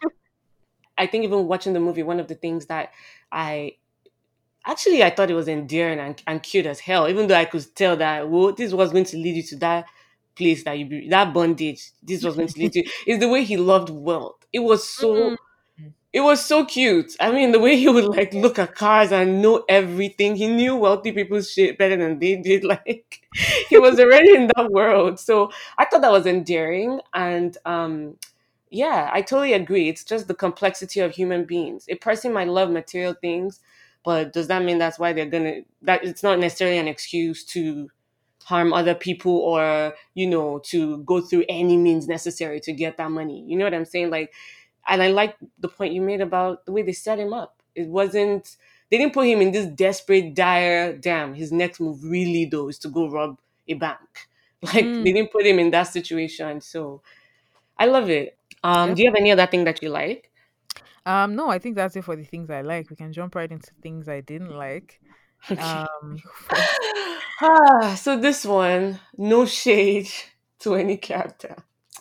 I think even watching the movie, one of the things that I actually I thought it was endearing and, and cute as hell, even though I could tell that, well, this was going to lead you to that place that you be that bondage. This was going to lead you. Is the way he loved wealth. It was Mm. so it was so cute. I mean, the way he would like look at cars and know everything. He knew wealthy people's shit better than they did. Like he was already in that world. So I thought that was endearing. And um yeah, I totally agree. It's just the complexity of human beings. A person might love material things, but does that mean that's why they're gonna that it's not necessarily an excuse to harm other people, or, you know, to go through any means necessary to get that money. You know what I'm saying? Like, and I like the point you made about the way they set him up. It wasn't they didn't put him in this desperate, dire, damn, his next move really though is to go rob a bank. Like Mm. they didn't put him in that situation. So I love it. Um, Yep. do you have any other thing that you like? Um, no, I think that's it for the things I like. We can jump right into things I didn't like. Okay. Um, first. Ah, so this one, no shade to any character,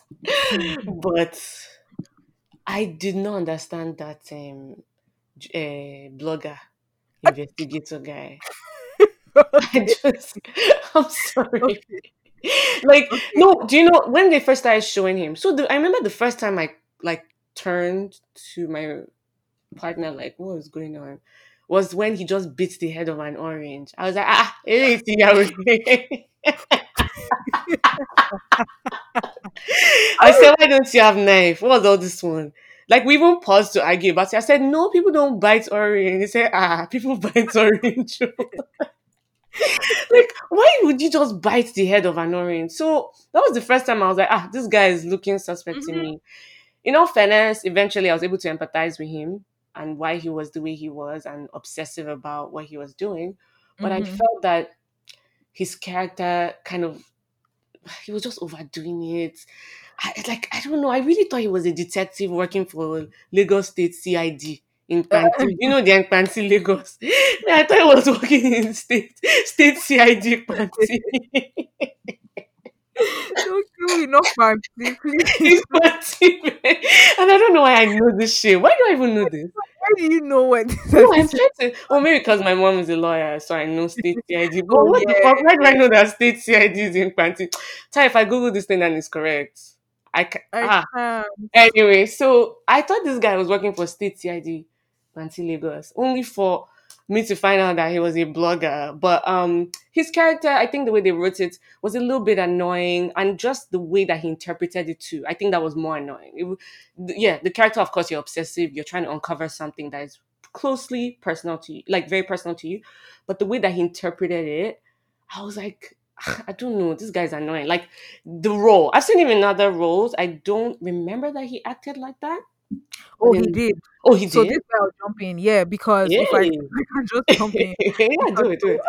but I did not understand that um, uh, blogger investigator guy. I Okay. just, I'm sorry. Okay. Like, Okay. no, do you know when they first started showing him? So the, I remember the first time I like turned to my partner, like, what was going on? Was when he just beat the head of an orange. I was like, ah, hey, see how we- I said, why don't you have knife? What was all this one? Like we even paused to argue about it. I said, no, people don't bite orange. He said, ah, people bite orange. Like, why would you just bite the head of an orange? So that was the first time I was like, ah, this guy is looking suspect to Mhm. me. In all fairness, eventually I was able to empathize with him and why he was the way he was and obsessive about what he was doing. But I Mhm. felt that his character kind of he was just overdoing it. I like I don't know. I really thought he was a detective working for Lagos State C I D in Panti. You know the Panti Lagos. Yeah, I thought he was working in state state C I D Panti. Don't kill me, not fancy, please. In Panti, man. And I don't know why I know this shit. Why do I even know this? Why do you know what this No, has I'm this? trying to. Oh, maybe because my mom is a lawyer, so I know state C I D. But Oh what the yeah, fuck? Why do I yeah. know that state C I D is in Panti? Try if I Google this thing and it's correct. I can. I Ah, can't. anyway, so I thought this guy was working for State C I D, Panti Lagos, only for me to find out that he was a blogger. But um, his character, I think the way they wrote it was a little bit annoying, and just the way that he interpreted it too. I think that was more annoying. It, w- th- yeah, the character, of course, you're obsessive. You're trying to uncover something that is closely personal to you, like very personal to you. But the way that he interpreted it, I was like, I don't know, this guy's annoying. Like the role, I've seen him in other roles. I don't remember that he acted like that. But Oh, he in, did. oh, he So did. this guy will jump in, yeah, because if I, if Yay! I can just jump in, Yeah, because do it, do it.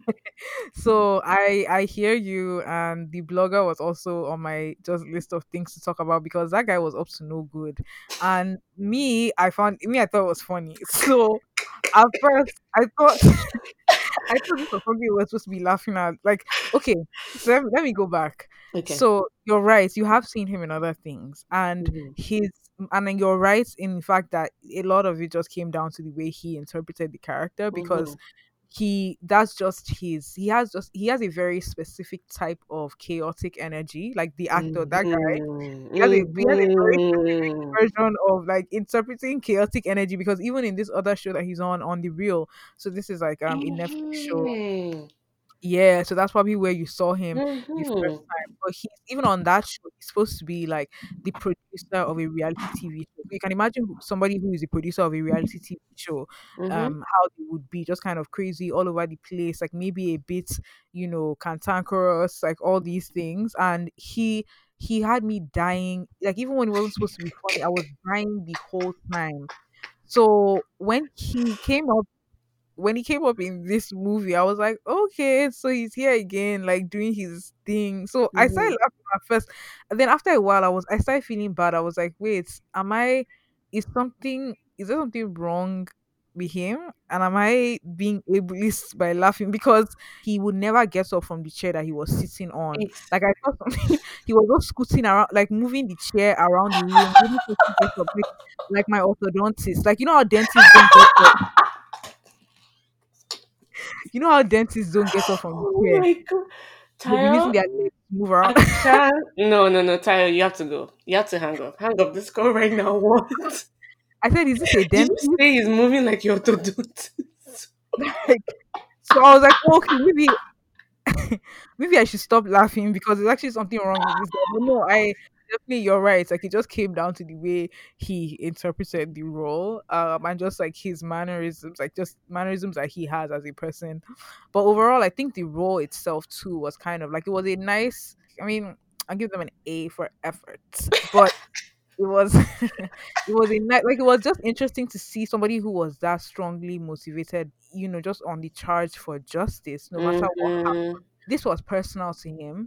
so I I hear you, and the blogger was also on my just list of things to talk about because that guy was up to no good, and me I found me I thought it was funny. So at first I thought I thought this was something we were supposed to be laughing at. Like, okay, so let me, let me go back. Okay. So you're right. You have seen him in other things, and Mhm. his and then you're right in the fact that a lot of it just came down to the way he interpreted the character because Mhm. he that's just his he has just he has a very specific type of chaotic energy. Like the actor, that guy, Mhm. he has a he has a very Mhm. version of like interpreting chaotic energy because even in this other show that he's on on the real, so this is like um a Netflix show, Mhm. yeah, so that's probably where you saw him the first Mhm. time. But he's even on that show, he's supposed to be like the producer of a reality T V show. You can imagine who- somebody who is a producer of a reality T V show, Mhm. um, how they would be just kind of crazy all over the place, like maybe a bit, you know, cantankerous, like all these things. And he he had me dying, like even when it wasn't supposed to be funny, I was dying the whole time. So when he came up when he came up in this movie, I was like, okay, so he's here again, like doing his thing. So I started Mhm. laughing at first, and then after a while, I was I started feeling bad. I was like, wait, am I? Is something? Is there something wrong with him? And am I being ableist by laughing because he would never get up from the chair that he was sitting on? It's Like I thought something, he was just scooting around, like moving the chair around the room. Wouldn't let him get up, like, like my orthodontist. Like you know how dentists don't get up, you know how dentists don't get up from the oh chair. my god, They'll be using Tyra, their legs to move around. I can't. No, no, no, Tyra, you have to go. You have to hang up. Hang up this call right now. What? I said, "Is this a Did you dentist?" say he's moving like you're to do? Like, so I was like, "Oh, okay, maybe, maybe I should stop laughing because there's actually something wrong with this guy." But no, I definitely, you're right. Like it just came down to the way he interpreted the role, um, and just like his mannerisms, like just mannerisms that he has as a person. But overall, I think the role itself too was kind of like it was a nice. I mean, I give them an A for effort, but it was it was a night like it was just interesting to see somebody who was that strongly motivated, you know, just on the charge for justice, no matter what happened. Mm-hmm. This was personal to him,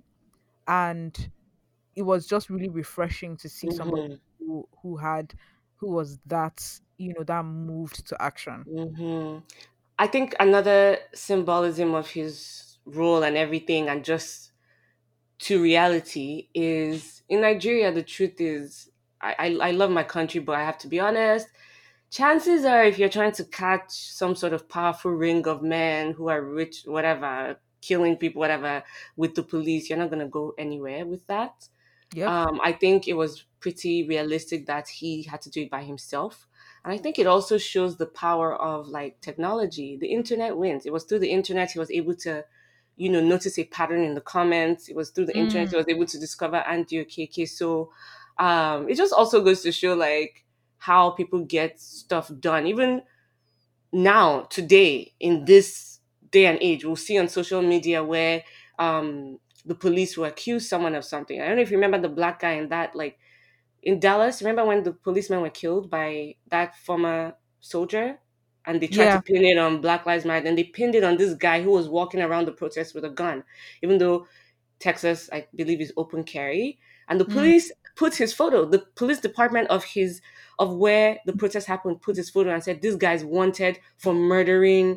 and it was just really refreshing to see somebody Mm-hmm. who who had who was that, you know, that moved to action. Mm-hmm. I think another symbolism of his role and everything, and just to reality, is in Nigeria. The truth is, I, I I love my country, but I have to be honest. Chances are, if you're trying to catch some sort of powerful ring of men who are rich, whatever, killing people, whatever, with the police, you're not gonna go anywhere with that. Yep. Um, I think it was pretty realistic that he had to do it by himself. And I think it also shows the power of like technology. The internet wins. It was through the internet he was able to, you know, notice a pattern in the comments. It was through the internet Mm, he was able to discover Andy K K. So um, it just also goes to show like how people get stuff done. Even now, today, in this day and age, we'll see on social media where um, the police will accuse someone of something. I don't know if you remember the black guy in that, like in Dallas. Remember when the policemen were killed by that former soldier? And they tried to yeah. pin it on Black Lives Matter, and they pinned it on this guy who was walking around the protest with a gun, even though Texas, I believe, is open carry. And the Mm, police put his photo, the police department of his of where the protest happened put his photo and said this guy's wanted for murdering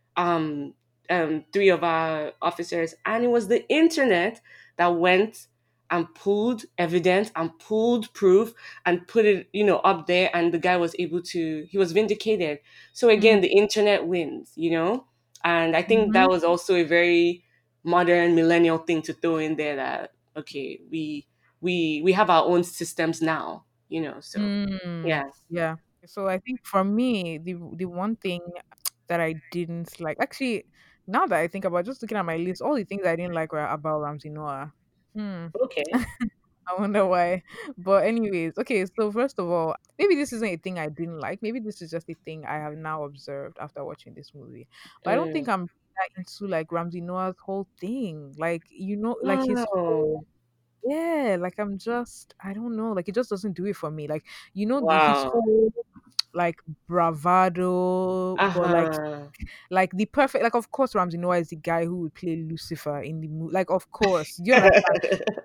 um um three of our officers. And it was the internet that went and pulled evidence and pulled proof and put it, you know, up there, and the guy was able to he was vindicated. So mm, again, the internet wins, you know? And I think mhm, that was also a very modern millennial thing to throw in there, that okay, we we we have our own systems now, you know. So mm, yeah. yeah. So I think for me, the the one thing that I didn't like. Actually, now that I think about just looking at my list, all the things I didn't like were about Ramsey Noah. Hmm. Okay. I wonder why. But anyways, okay, so first of all, maybe this isn't a thing I didn't like. Maybe this is just a thing I have now observed after watching this movie. But I don't Mm. think I'm that into like Ramsey Noah's whole thing. Like, you know, like his Oh, whole yeah, like I'm just I don't know, like it just doesn't do it for me. Like, you know, the his wow. whole like bravado, but like Uh-huh. like the perfect like of course Ramsey Noah is the guy who would play Lucifer in the movie. Like of course. Do you understand?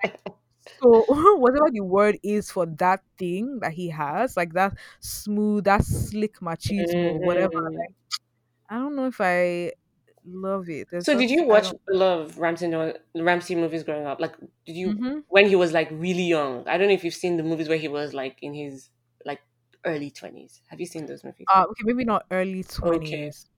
So whatever the word is for that thing that he has, like that smooth, that slick machismo, whatever. Mhm. I don't know if I love it. There's So did just you I watch don't. a lot of Ramsey Noah, Ramsey movies growing up? Like, did you Hmm. when he was like really young? I don't know if you've seen the movies where he was like in his like early twenties. Have you seen those movies? Uh, okay, maybe not early Okay. twenties.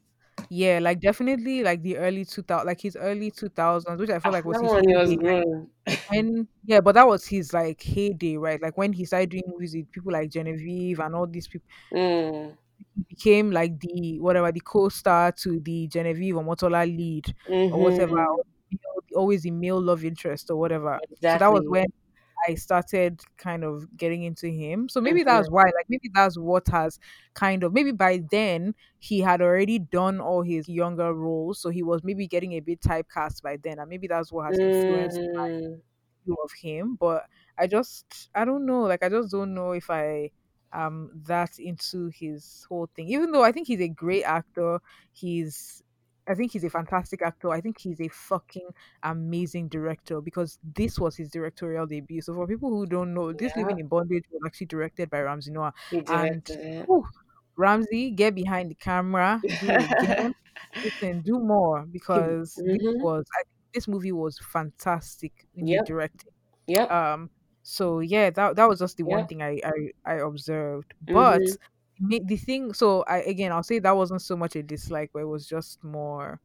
Yeah, like definitely like the early two thousand, like his early two thousands, which I feel Ah, like was that his one he was heyday. Like grown. when, yeah, but that was his like heyday, right? Like when he started doing movies with people like Genevieve and all these people, Mm. he became like the whatever the co-star to the Genevieve or Motola lead or whatever, Mm-hmm. or, you know, always the male love interest or whatever. So that was Exactly. when I started kind of getting into him. So maybe that's Mm-hmm. why, like maybe that's what has kind of maybe by then he had already done all his younger roles, so he was maybe getting a bit typecast by then, and maybe that's what has influenced Mm. view of him. But I just I don't know. Like I just don't know if I am that into his whole thing. Even though I think he's a great actor, he's I think he's a fantastic actor. I think he's a fucking amazing director because this was his directorial debut. So for people who don't know, this Yeah, Living in Bondage was actually directed by Ramsey Noah. he And directed whew, Ramsey, get behind the camera, do it again. it. Listen, do more he, because this mm-hmm. was I think this movie was fantastic in the Yep. directing. Yep. Um, so yeah, that that was just the one Yep. thing I I, I observed. Mm-hmm. But ma- the thing, so I again, I'll say that wasn't so much a dislike, but it was just more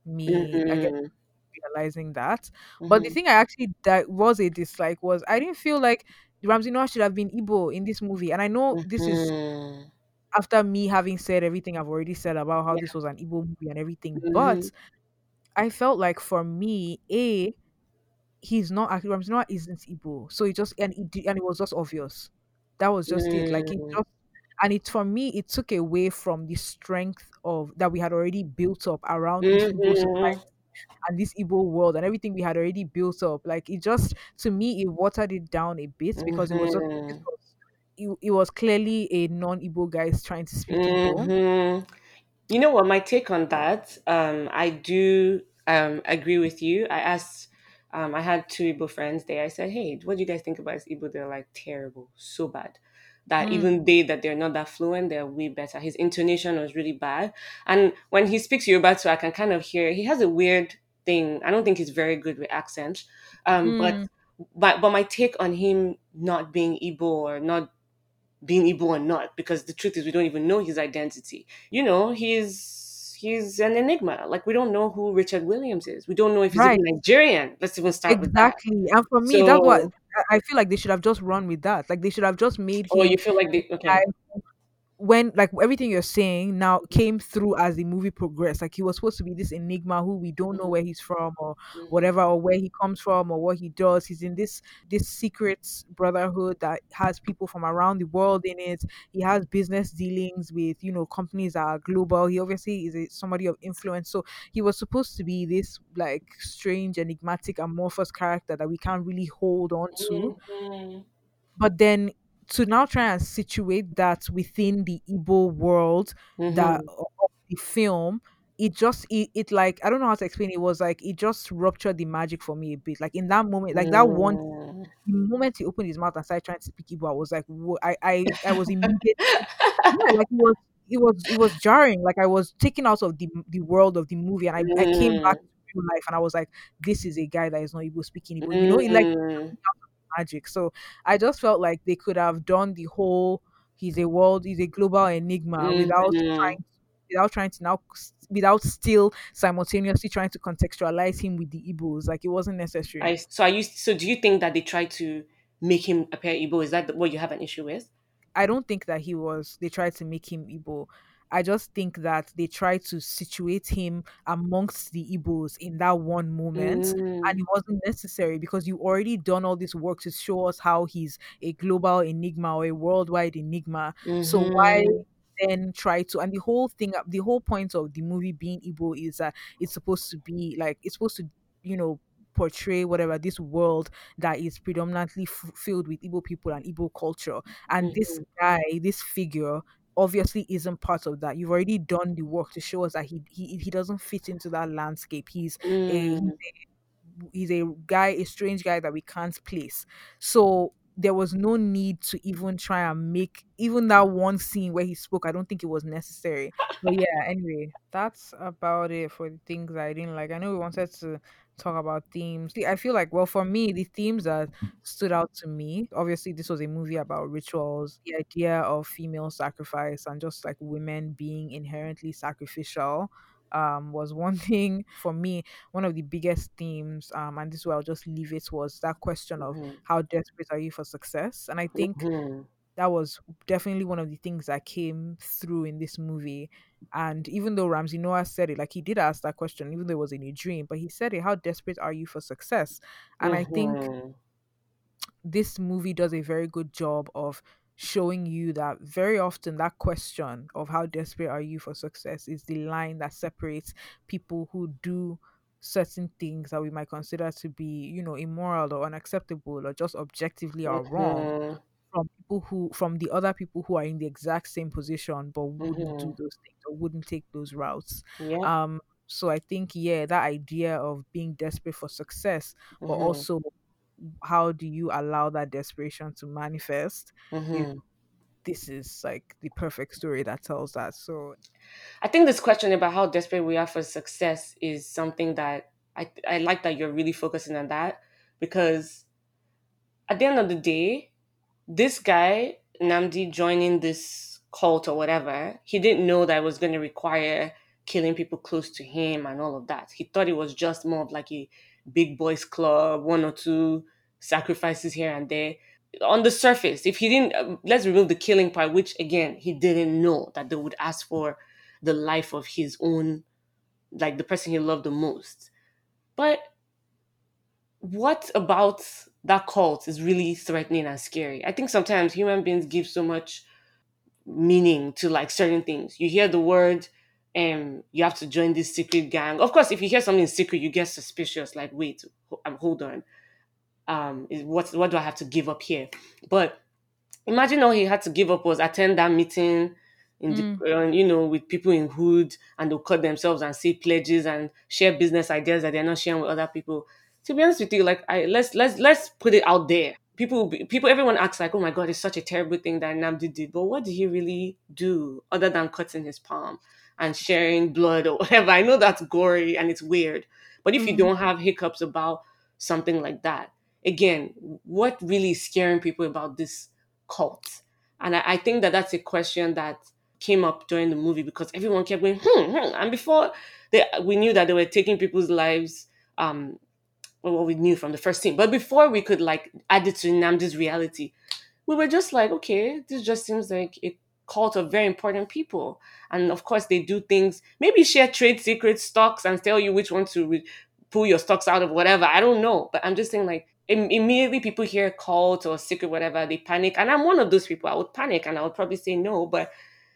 me, I guess, Mm-hmm. realizing that. But the Mm-hmm. thing I actually that was a dislike was I didn't feel like Ramsey Noah should have been Igbo in this movie, and I know this is Mm-hmm. after me having said everything I've already said about how Yeah. this was an Igbo movie and everything, Mm-hmm. but I felt like for me, a he's not actually Ramsey Noah isn't Igbo. So it just and it di- and it was just obvious. That was just it. Like it Mm-hmm. just and it for me it took away from the strength of that we had already built up around this Igbo society Mm-hmm. and this Igbo world and everything we had already built up. Like it just to me it watered it down a bit because it was just this Mm-hmm. was it, it was clearly a non-Igbo guy trying to speak Igbo. Mm-hmm. You know what? My take on that, um, I do um, agree with you. I asked, um, I had two Igbo friends there. I said, "Hey, what do you guys think about his Igbo?" They're like, "Terrible, so bad." That Mm, even they that they're not that fluent, they're way better. His intonation was really bad, and when he speaks Yoruba too, I can kind of hear he has a weird thing. I don't think he's very good with accents, um, but mm, but but my take on him not being Igbo or not being Igbo or not, because the truth is we don't even know his identity. You know, he's he's an enigma. Like we don't know who Richard Williams is. We don't know if he's even right. Nigerian. Let's even start with that. Exactly. And for me, that's what So, I I feel like they should have just run with that. Like they should have just made oh, him you feel like a they guy okay? when like everything you're saying now came through as the movie progressed. Like he was supposed to be this enigma who we don't know Mhm, where he's from or mhm, whatever, or where he comes from or what he does. He's in this this secret brotherhood that has people from around the world in it. He has business dealings with, you know, companies that are global. He obviously is a, somebody of influence. So he was supposed to be this like strange, enigmatic, amorphous character that we can't really hold on to, mhm, but then to now try and situate that within the Igbo world that mhm, of the film, it just it, it like I don't know how to explain it. It was like it just ruptured the magic for me a bit. Like in that moment, like that one mm. the moment he opened his mouth and started trying to speak Igbo, I was like, wha- I I I was immediately yeah, like it was it was it was jarring. Like I was taken out of the the world of the movie, and I I came back Mm, to real life, and I was like, this is a guy that is not Igbo speaking Igbo. You know, it like mm, magic. So I just felt like they could have done the whole he's a world, he's a global enigma without mhm. trying without trying to now without still simultaneously trying to contextualize him with the Igbos. Like it wasn't necessary. I so I used so do you think that they tried to make him appear Igbo? Is that what you have an issue with? I don't think that he was they tried to make him Igbo. I just think that they try to situate him amongst the Igbos in that one moment. And Mm, it wasn't necessary because you already done all this work to show us how he's a global enigma or a worldwide enigma. So why mm-hmm, then try to, and the whole thing, the whole point of the movie being Igbo is that it's supposed to be like, it's supposed to, you know, portray whatever this world that is predominantly f- filled with Igbo people and Igbo culture. And this mm-hmm, guy, this figure, obviously isn't part of that. You've already done the work to show us that he he, he doesn't fit into that landscape. He's a mm, he's a guy, a strange guy that we can't place. So there was no need to even try and make even that one scene where he spoke. I don't think it was necessary. But yeah, anyway, that's about it for the things I didn't like. I know we wanted to talk about themes. See, I feel like, well, for me, the themes that stood out to me, obviously, this was a movie about rituals, the idea of female sacrifice, and just like women being inherently sacrificial. Um, was one thing for me. One of the biggest themes, um, and this is where I'll just leave it, was that question of mm-hmm, how desperate are you for success? And I think mm-hmm, that was definitely one of the things that came through in this movie. And even though Ramsey Noah said it, like he did ask that question, even though it was in a dream, but he said it, how desperate are you for success? And I think mm-hmm, this movie does a very good job of showing you that very often that question of how desperate are you for success is the line that separates people who do certain things that we might consider to be, you know, immoral or unacceptable or just objectively are wrong, mm-hmm, from people who from the other people who are in the exact same position but wouldn't do mm-hmm. those things or wouldn't take those routes. Yep. um so I think, yeah, that idea of being desperate for success, but Mm-hmm, also how do you allow that desperation to manifest, you mm-hmm. this is like the perfect story that tells that. So I think this question about how desperate we are for success is something that I I like that you're really focusing on that, because at the end of the day, this guy, Namdi, joining this cult or whatever, he didn't know that it was going to require killing people close to him and all of that. He thought it was just more of like a big boys club, one or two sacrifices here and there. On the surface, if he didn't, uh, let's remove the killing part, which again, he didn't know that they would ask for the life of his own, like the person he loved the most. But what about that cult is really threatening and scary? I think sometimes human beings give so much meaning to like certain things. You hear the word, um, you have to join this secret gang. Of course, if you hear something secret, you get suspicious. Like, wait, ho- um, hold on. Um, is what what do I have to give up here? But imagine all he had to give up was attend that meeting in the mm, uh, you know, with people in hood, and they'll cut themselves and say pledges and share business ideas that they're not sharing with other people. To be honest with you, like I let's let's let's put it out there. People will be, people everyone acts like, oh my god, it's such a terrible thing that Namdi did, but what did he really do other than cutting his palm and sharing blood or whatever? I know that's gory and it's weird, but if you mm, don't have hiccups about something like that, again, what really is scaring people about this cult? And I, I think that that's a question that came up during the movie because everyone kept going, hmm, hmm. And before they, we knew that they were taking people's lives, um, well, what we knew from the first scene. But before we could like add it to Namdi's reality, we were just like, okay, this just seems like a cult of very important people. And of course, they do things, maybe share trade secrets, stocks, and tell you which one to re- pull your stocks out of whatever. I don't know. But I'm just saying, like, im- immediately people hear cult or secret, whatever, they panic. And I'm one of those people. I would panic and I would probably say no. But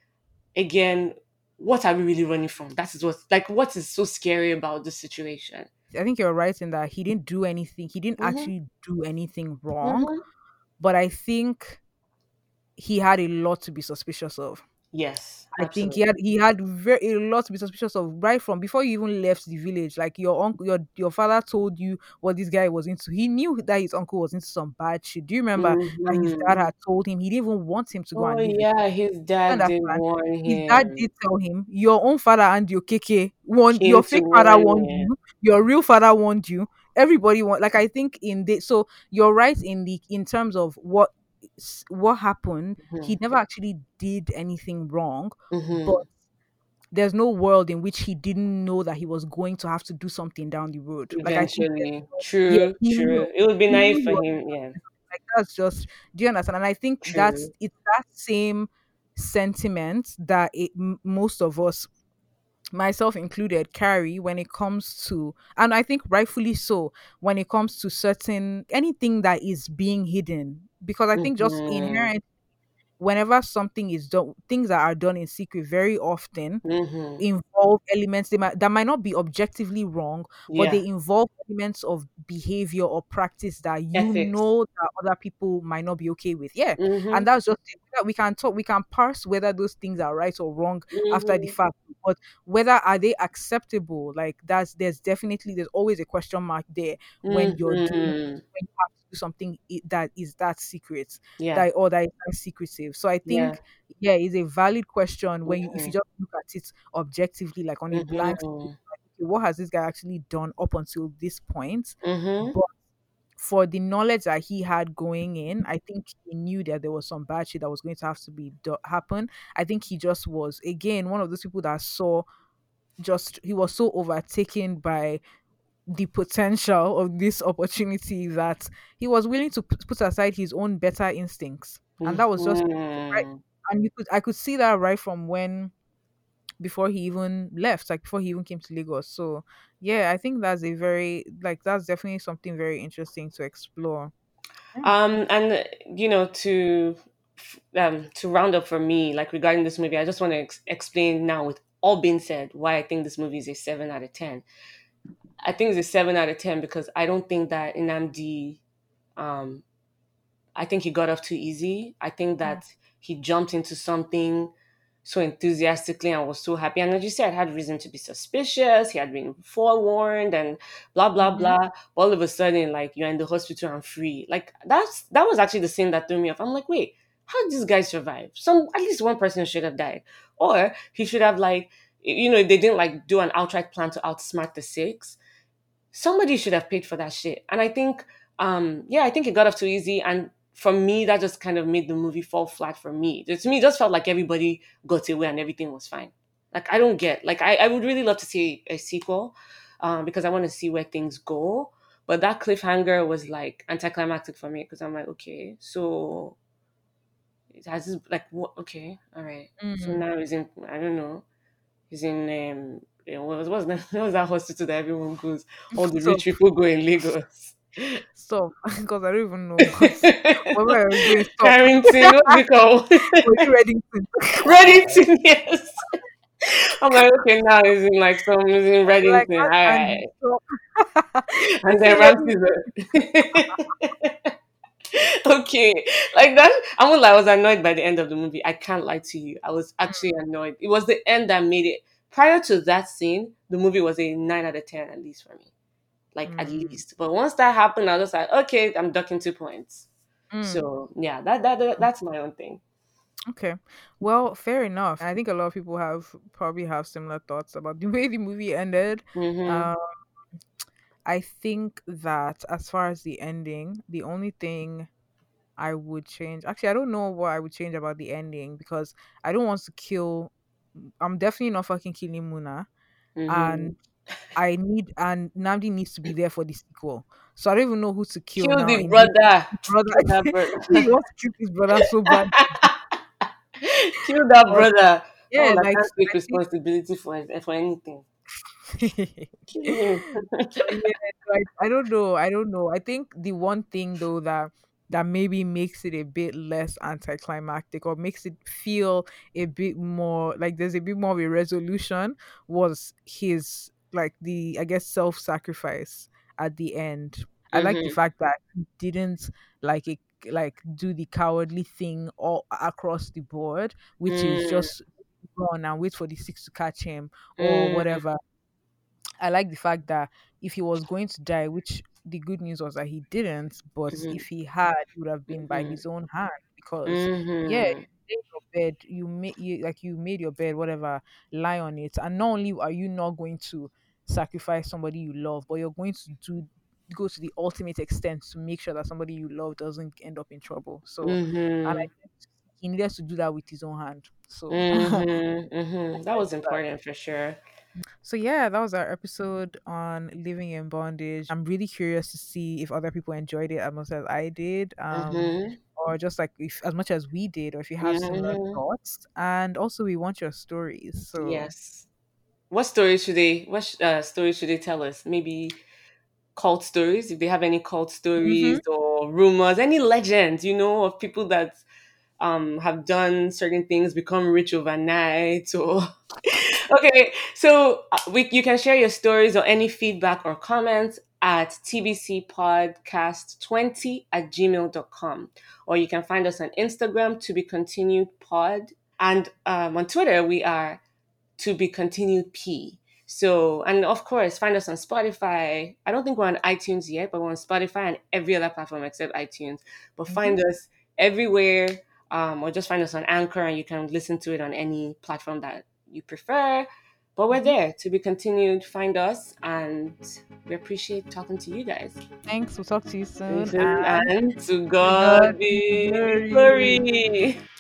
again, what are we really running from? That is what, like, what is so scary about this situation? I think you're right in that he didn't do anything, he didn't Mm-hmm. actually do anything wrong, Mm-hmm. but I think he had a lot to be suspicious of. Yes, I think he had absolutely. he had very a lot to be suspicious of right from before you even left the village. Like your uncle, your your father told you what this guy was into. He knew that his uncle was into some bad shit. Do you remember that his Mm-hmm. dad had told him he didn't even want him to go Oh and live with yeah, him? his You dad did understand? warn His dad did him. tell him your own father and your K K warned Came your to fake father warn warned him. you, your real father warned you. Everybody want like I think in the so you're right in the in terms of what what happened. Mm-hmm. He never actually did anything wrong, but Mm-hmm. there's no world in which he didn't know that he was going to have to do something down the road. Like I think, there's Eventually. no- yeah, True, he knew, true. It would be he knew naive he for was him, yeah. like that's just. Do you understand? And I think that's True. it's that same. sentiment that it, m- most of us, myself included, carry when it comes to, and I think rightfully so, when it comes to certain anything that is being hidden. Because I think just Mhm. inherent, whenever something is done, things that are done in secret very often Mhm. involve elements they might, that might not be objectively wrong, but Yeah. they involve elements of behavior or practice that you Ethics. know that other people might not be okay with. Yeah. And Mhm. that's just it. That we can talk, we can parse whether those things are right or wrong after the Mhm. fact. But whether are they acceptable, like that's there's definitely there's always a question mark there when you're doing Mhm. when you have to do something i- that is that secret, Yeah. that or that is that secretive. So I Yeah. think yeah, it's a valid question when you if you Mhm. just look at it objectively, like on a blank slate, Mhm. like, okay, what has this guy actually done up until this point? Mhm. But for the knowledge that he had going in, I think he knew that there was some bad shit that was going to have to be do- happen. I think he just was again one of those people that saw, just he was so overtaken by the potential of this opportunity that he was willing to p- put aside his own better instincts, and that was just right. Mhm. And you could I could see that right from when, before he even left, like before he even came to Lagos. So yeah, I think that's a very like that's definitely something very interesting to explore. Yeah. Um, and you know, to um to round up for me, like regarding this movie, I just want to ex- explain now, with all being said, why I think this movie is a seven out of ten. I think it's a seven out of ten because I don't think that Nnamdi, um, I think he got off too easy. I think Mm, that he jumped into something so enthusiastically and was so happy. And as you said, had reason to be suspicious. He had been forewarned and blah blah mm-hmm. blah. All of a sudden, like you're in the hospital and free. Like that's that was actually the scene that threw me off. I'm like, wait, how did this guy survive? Some at least one person should have died, or he should have like you know they didn't like do an outright plan to outsmart the six. Somebody should have paid for that shit. And I think, um, yeah, I think it got off too easy. And for me, that just kind of made the movie fall flat for me. To me, it just felt like everybody got away and everything was fine. Like, I don't get, like, I, I would really love to see a sequel um, because I want to see where things go. But that cliffhanger was like anticlimactic for me because I'm like, okay, so it has this, like, what, okay, all right. So Mm. now he's in, I don't know, he's in, um, eh, what was, what's that, what was that hospital that everyone goes? All the So rich people go in Lagos. stop, because I don't even know what where I was going. Stop. Carrington, what's it called? Were you ready to? Reddington, yes. I'm like, okay, now he's in like some, he's in Like Reddington, that, all and right. stop. You And say then yes. Ramsey's okay, like that. I won't lie, I was annoyed by the end of the movie. I can't lie to you. I was actually annoyed. It was the end that made it. Prior to that scene, the movie was a nine out of ten at least for me. Like at Mm. least. But once that happened, I was like, okay, I'm ducking two points. Mm. So yeah, that that, that that's my own thing. Okay. Well, fair enough. I think a lot of people have probably have similar thoughts about the way the movie ended. Mm-hmm. Um, I think that as far as the ending, the only thing I would change, actually, I don't know what I would change about the ending because I don't want to kill. I'm definitely not fucking killing Muna, Mm-hmm. and I need and Namdi needs to be there for the sequel. So I don't even know who to kill Kill now. the In this brother. brother, Kill that he brother. wants to kill his brother so bad. Kill that But brother. That yeah, one that like can't take I think. responsibility for for anything. Kill him. Yeah, like I don't know. I don't know. I think the one thing though that that maybe makes it a bit less anticlimactic or makes it feel a bit more like there's a bit more of a resolution was his like the I guess self-sacrifice at the end. I like the Mm-hmm. fact that he didn't like it like do the cowardly thing all across the board, which is Mm, just run and wait for the six to catch him or mm, whatever. I like the fact that if he was going to die, which the good news was that he didn't, but mm-hmm. if he had, it would have been by Mm-hmm. his own hand because yeah, Mm-hmm. you made your bed, you made you like you made your bed, whatever, lie on it. And not only are you not going to sacrifice somebody you love, but you're going to do go to the ultimate extent to make sure that somebody you love doesn't end up in trouble. So and I Mm-hmm. think he needed to do that with his own hand. So I Mm-hmm. Mm-hmm. That like was that. important for sure. So yeah, that was our episode on living in bondage. I'm really curious to see if other people enjoyed it as much as I did. Um Mm-hmm. or just like if as much as we did, or if you have similar Mm-hmm. thoughts. And also we want your stories. So Yes. What stories should they? What sh- uh, stories should they tell us? Maybe cult stories, if they have any cult hmm stories or rumors, any legends, you know, of people that um have done certain things, become rich overnight, or okay. So uh, we you can share your stories or any feedback or comments at tbcpodcast twenty at gmail dot com, or you can find us on Instagram, to be continued pod, and um, on Twitter we are to be continued P. So, and of course, find us on Spotify. I don't think we're on iTunes yet, but we're on Spotify and every other platform except iTunes. But hmm find us everywhere, um, or just find us on Anchor, and you can listen to it on any platform that you prefer. But we're hmm there, to be continued. Find us, and we appreciate talking to you guys. Thanks. We'll talk to you soon. Mhm. And And to to God God be the be the glory. glory.